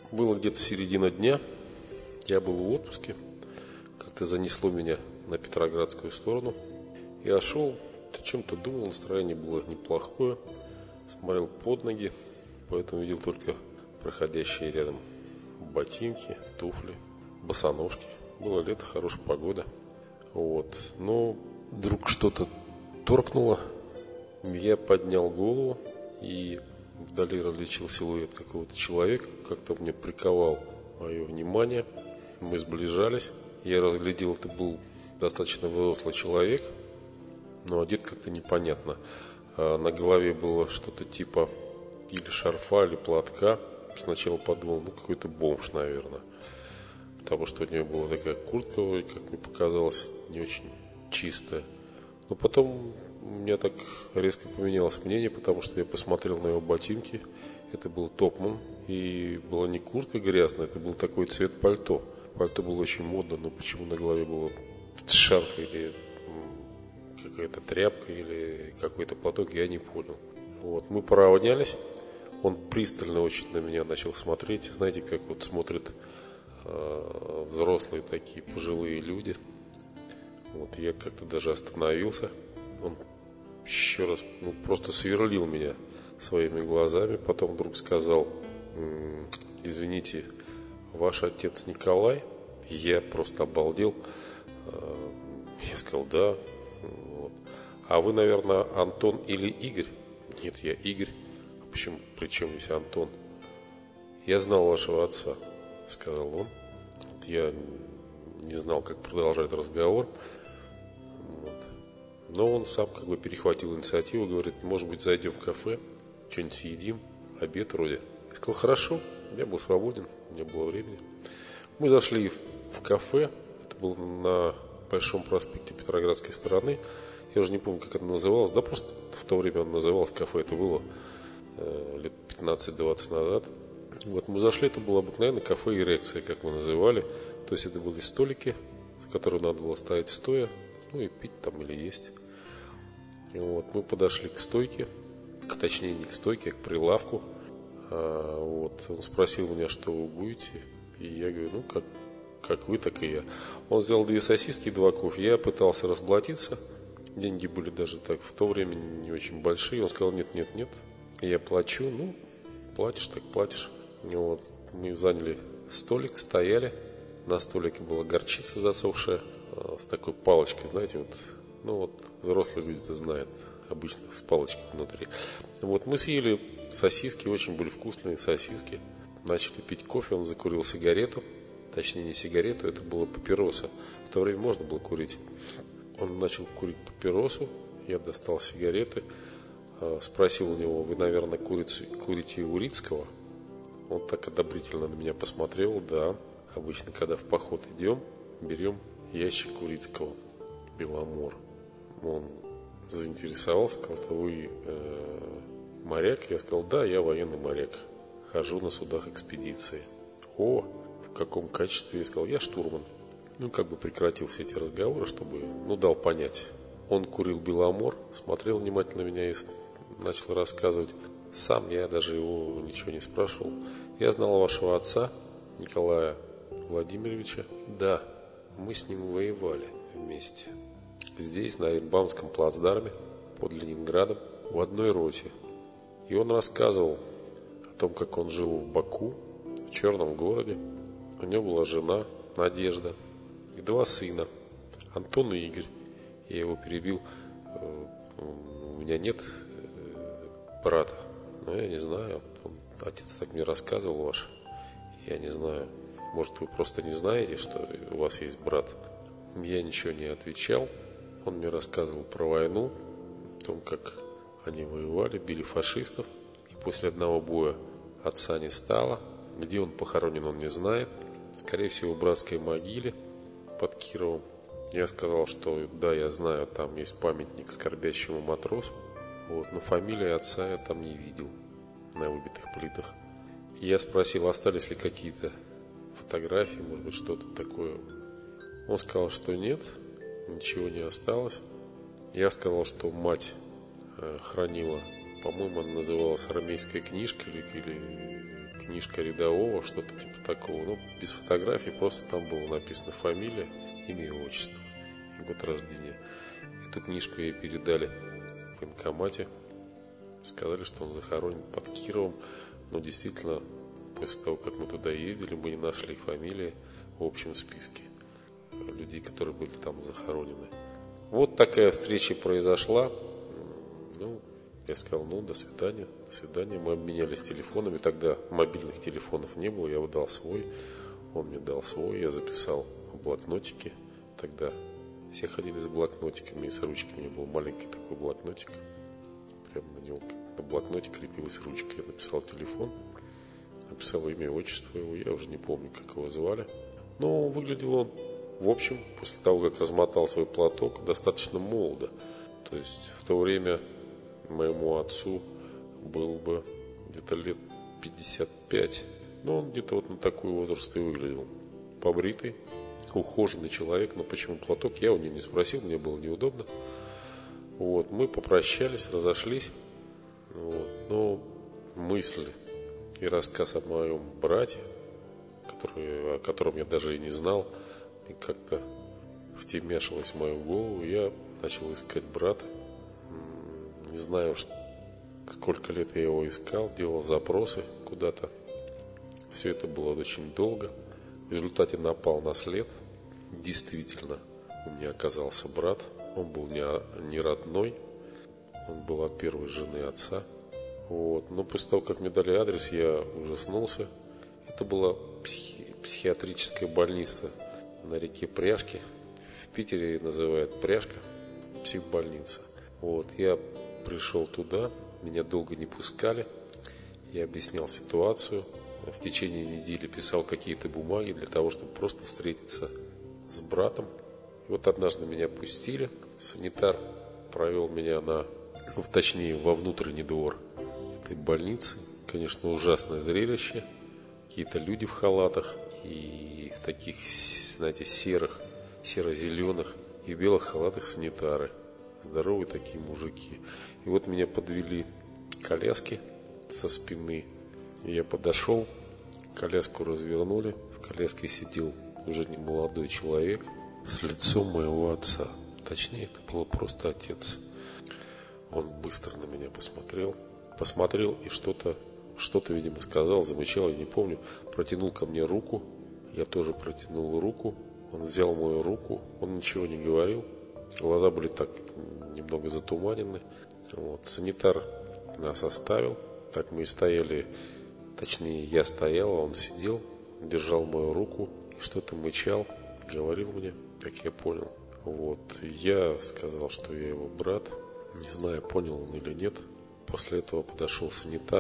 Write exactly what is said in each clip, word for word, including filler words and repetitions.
Было где-то середина дня, я был в отпуске, как-то занесло меня на Петроградскую сторону. Я шел, о чем-то думал, настроение было неплохое, смотрел под ноги, поэтому видел только проходящие рядом ботинки, туфли, босоножки. Было лето, хорошая погода. Вот. Но вдруг что-то торкнуло, я поднял голову и вдали различил силуэт какого-то человека, как-то мне приковал мое внимание. Мы сближались. Я разглядел, это был достаточно взрослый человек, но одет как-то непонятно. А на голове было что-то типа или шарфа, или платка. Сначала подумал, ну какой-то бомж, наверное. Потому что у него была такая куртка, как мне показалось, не очень чистая. Но потом у меня так резко поменялось мнение, потому что я посмотрел на его ботинки. Это был Топман, и была не куртка грязная, это был такой цвет пальто. Пальто было очень модно, но почему на голове был шарф или какая-то тряпка или какой-то платок, я не понял. Вот, мы поравнялись, он пристально очень на меня начал смотреть. Знаете, как вот смотрят э, взрослые такие пожилые люди. Вот, я как-то даже остановился. Он еще раз, ну, просто сверлил меня своими глазами. Потом вдруг сказал: извините, ваш отец Николай? Я просто обалдел. Я сказал: да. Вот. А вы, наверное, Антон или Игорь? Нет, я Игорь. А почему, при чем здесь Антон? Я знал вашего отца, сказал он. Я не знал, как продолжать разговор. Но он сам как бы перехватил инициативу, говорит: может быть, зайдем в кафе, что-нибудь съедим, обед вроде. Я сказал: хорошо, я был свободен, у меня было времени. Мы зашли в кафе, это было на Большом проспекте Петроградской стороны. Я уже не помню, как это называлось, да просто в то время он назывался кафе, это было э, лет пятнадцать-двадцать назад. Вот мы зашли, это было обыкновенное кафе «Эрекция», как мы называли. То есть это были столики, за которые надо было стоять стоя, ну и пить там или есть. И вот мы подошли к стойке, к, точнее не к стойке, а к прилавку. А, вот, он спросил меня, что вы будете, и я говорю: ну как, как вы, так и я. Он взял две сосиски и два кофе. Я пытался расплатиться, деньги были даже так в то время не очень большие. Он сказал: нет, нет, нет, я плачу. Ну, платишь, так платишь. И вот мы заняли столик, стояли. На столике была горчица засохшая с такой палочкой, знаете, вот, ну вот взрослые люди это знают, обычно с палочкой внутри. Вот мы съели сосиски, очень были вкусные сосиски. Начали пить кофе, он закурил сигарету, точнее не сигарету, это была папироса. В то время можно было курить. Он начал курить папиросу, я достал сигареты, спросил у него: вы, наверное, курите, курите Урицкого? Он так одобрительно на меня посмотрел: да, обычно, когда в поход идем, берем ящик Урицкого, Беломор. Он заинтересовался, сказал: вы э, моряк? Я сказал: да, я военный моряк, хожу на судах экспедиции. О, в каком качестве? Я сказал: я штурман. Ну, как бы прекратил все эти разговоры, чтобы, ну, дал понять. Он курил Беломор, смотрел внимательно на меня и начал рассказывать. Сам я даже его ничего не спрашивал. Я знал вашего отца, Николая Владимировича. Да, мы с ним воевали вместе. Здесь, на Оренбаумском плацдарме, под Ленинградом, в одной роте. И он рассказывал о том, как он жил в Баку, в черном городе. У него была жена Надежда и два сына, Антон и Игорь. Я его перебил: у меня нет брата. Но я не знаю, он, отец так мне рассказывал ваш. Я не знаю, может, вы просто не знаете, что у вас есть брат. Я ничего не отвечал. Он мне рассказывал про войну, о том, как они воевали, били фашистов. И после одного боя отца не стало. Где он похоронен, он не знает. Скорее всего, в братской могиле под Кировом. Я сказал, что да, я знаю, там есть памятник скорбящему матросу. Вот, но фамилии отца я там не видел на выбитых плитах. И я спросил, остались ли какие-то фотографии, может быть, что-то такое. Он сказал, что нет, ничего не осталось. Я сказал, что мать э, хранила, по-моему, она называлась «Армейская книжка» или, или книжка рядового, что-то типа такого. Ну, без фотографий, просто там было написано фамилия, имя и отчество и год рождения. Эту книжку ей передали в военкомате. Сказали, что он захоронен под Кировом. Но действительно, после того, как мы туда ездили, мы не нашли фамилии в общем списке людей, которые были там захоронены. Вот такая встреча произошла. Ну, я сказал, ну, до свидания, до свидания. Мы обменялись телефонами. Тогда мобильных телефонов не было. Я выдал свой, он мне дал свой. Я записал в блокнотике. Тогда все ходили с блокнотиками и с ручками. У меня был маленький такой блокнотик. Прямо на него, на блокноте крепилась ручка. Я написал телефон, написал имя, отчество его. Я уже не помню, как его звали. Но выглядел он, в общем, после того, как размотал свой платок, достаточно молодо. То есть в то время моему отцу было бы где-то лет пятьдесят пять. Но он где-то вот на такой возраст и выглядел. Побритый, ухоженный человек. Но почему платок, я у него не спросил, мне было неудобно. Вот, мы попрощались, разошлись. Вот, но мысли и рассказ о моем брате, который, о котором я даже и не знал, и как-то втемяшилось в мою голову. Я начал искать брата. Не знаю, сколько лет я его искал, делал запросы куда-то. Все это было очень долго. В результате напал на след. Действительно, у меня оказался брат. Он был не, не родной. Он был от первой жены отца. Вот. Но после того, как мне дали адрес, я ужаснулся. Это была психи- психиатрическая больница на реке Пряжки. В Питере ее называют Пряжка, психбольница. Вот. Я пришел туда, меня долго не пускали. Я объяснял ситуацию. В течение недели писал какие-то бумаги для того, чтобы просто встретиться с братом. И вот однажды меня пустили. Санитар провел меня на, точнее, во внутренний двор этой больницы. Конечно, ужасное зрелище. Какие-то люди в халатах и в таких, знаете, серых, серо-зеленых и в белых халатах санитары. Здоровые такие мужики. И вот меня подвели коляски со спины. И я подошел, коляску развернули. В коляске сидел уже не молодой человек с лицом моего отца. Точнее, это был просто отец. Он быстро на меня посмотрел. Посмотрел и что-то, что-то, видимо, сказал, замычал, я не помню. Протянул ко мне руку. Я тоже протянул руку. Он взял мою руку. Он ничего не говорил. Глаза были так немного затуманены. Вот. Санитар нас оставил. Так мы и стояли. Точнее, я стоял, а он сидел, держал мою руку и что-то мычал, говорил мне, как я понял. Вот. Я сказал, что я его брат. Не знаю, понял он или нет. После этого подошел санитар,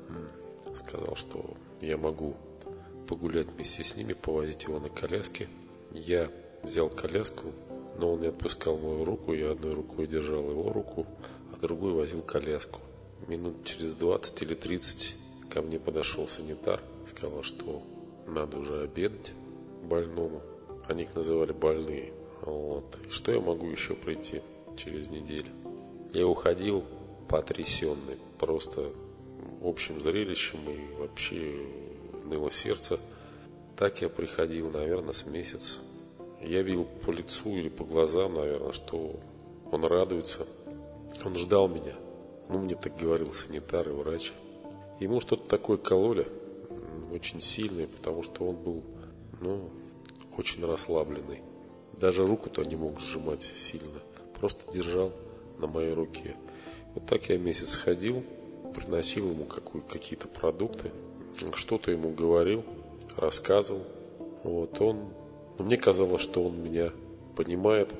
сказал, что я могу погулять вместе с ними, повозить его на коляске. Я взял коляску, но он не отпускал мою руку. Я одной рукой держал его руку, а другой возил коляску. Минут через двадцать или тридцать ко мне подошел санитар, сказал, что надо уже обедать больному. Они их называли больные. Вот. И что я могу еще прийти через неделю? Я уходил потрясенный, просто общим зрелищем, и вообще ныло сердце. Так я приходил, наверное, с месяц. Я видел по лицу или по глазам, наверное, что он радуется. Он ждал меня. Ну, мне так говорил санитар и врач. Ему что-то такое кололи, очень сильное, потому что он был, ну, очень расслабленный. Даже руку-то не мог сжимать сильно. Просто держал на моей руке. Вот так я месяц ходил, приносил ему какую, какие-то продукты, что-то ему говорил, рассказывал. Вот он, ну, мне казалось, что он меня понимает,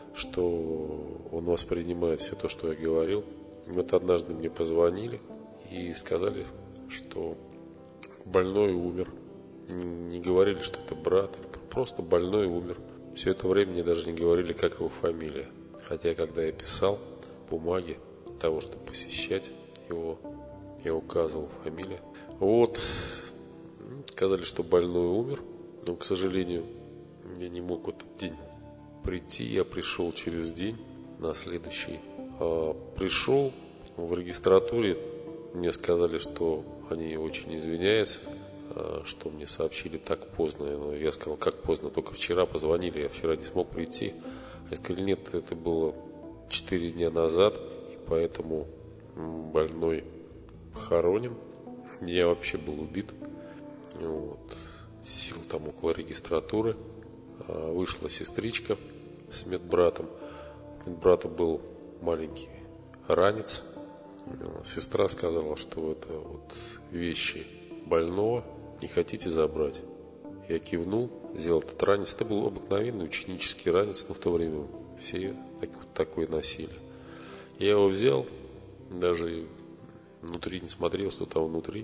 что он воспринимает все то, что я говорил. И вот однажды мне позвонили и сказали, что больной умер. Не говорили, что это брат, просто больной умер. Все это время мне даже не говорили, как его фамилия. Хотя, когда я писал бумаги для того, чтобы посещать его, я указывал фамилию. Вот, сказали, что больной умер, но, к сожалению, я не мог в этот день прийти. Я пришел через день на следующий. А, пришел в регистратуре, мне сказали, что они очень извиняются, что мне сообщили так поздно. Я сказал, как поздно, только вчера позвонили, я вчера не смог прийти. Они сказали, нет, это было четыре дня назад, и поэтому больной похоронен. Я вообще был убит. Вот. Сел там около регистратуры. Вышла сестричка с медбратом. У медбрата был маленький ранец. Сестра сказала, что это вот вещи больного, не хотите забрать? Я кивнул, взял этот ранец. Это был обыкновенный ученический ранец, но в то время все так, такой носили. Я его взял, даже внутри не смотрел, что там внутри.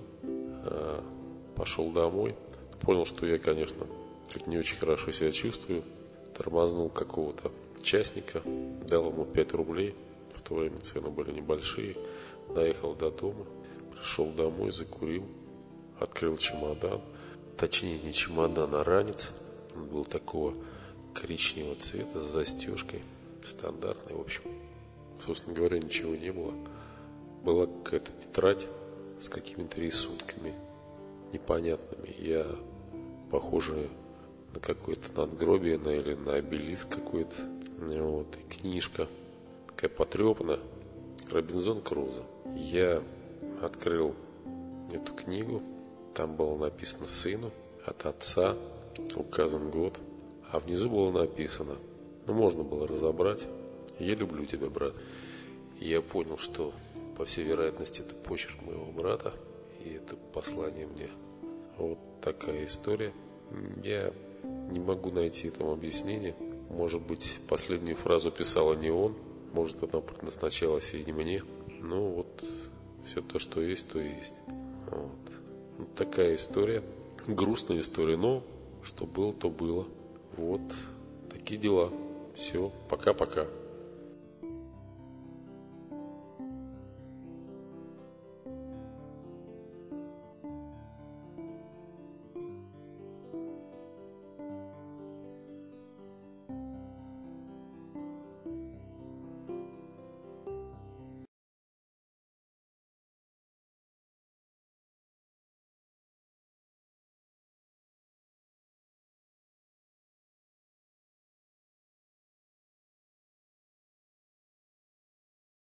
Пошел домой. Понял, что я, конечно, как не очень хорошо себя чувствую. Тормознул какого-то частника, дал ему пять рублей. В то время цены были небольшие. Доехал до дома, пришел домой, закурил, открыл чемодан. Точнее, не чемодан, а ранец. Он был такого коричневого цвета с застежкой. Стандартный, в общем. Собственно говоря, ничего не было. Была какая-то тетрадь с какими-то рисунками непонятными. Я, похоже на какое-то надгробие, на, или на обелиск какой-то. Вот. И книжка такая потрепанная. Робинзон Крузо. Я открыл эту книгу. Там было написано сыну от отца, указан год. А внизу было написано, ну, можно было разобрать: я люблю тебя, брат. И я понял, что, по всей вероятности, это почерк моего брата. И это послание мне. Вот такая история. Я не могу найти этому объяснения. Может быть, последнюю фразу писала не он. Может, она предназначалась и не мне. Ну, вот, все то, что есть, то и есть. Вот. Вот такая история. Грустная история, но что было, то было. Вот такие дела. Все, пока-пока.